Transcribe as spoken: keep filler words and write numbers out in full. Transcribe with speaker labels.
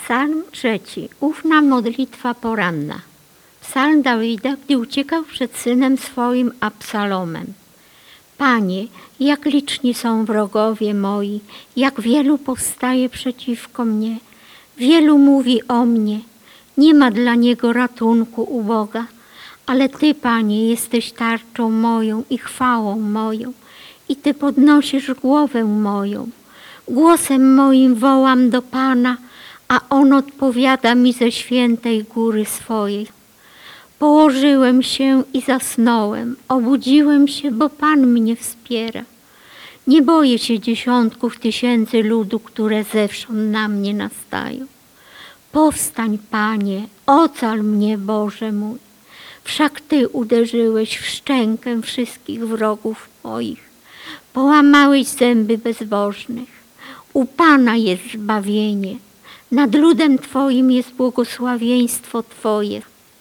Speaker 1: Psalm trzeci. Ufna modlitwa poranna. Psalm Dawida, gdy uciekał przed synem swoim Absalomem. Panie, jak liczni są wrogowie moi, jak wielu powstaje przeciwko mnie. Wielu mówi o mnie, nie ma dla niego ratunku u Boga. Ale Ty, Panie, jesteś tarczą moją i chwałą moją i Ty podnosisz głowę moją. Głosem moim wołam do Pana, a On odpowiada mi ze świętej góry swojej. Położyłem się i zasnąłem, obudziłem się, bo Pan mnie wspiera. Nie boję się dziesiątków tysięcy ludu, które zewsząd na mnie nastają. Powstań, Panie, ocal mnie, Boże mój. Wszak Ty uderzyłeś w szczękę wszystkich wrogów moich. Połamałeś zęby bezbożnych. U Pana jest zbawienie. Nad ludem Twoim jest błogosławieństwo Twoje.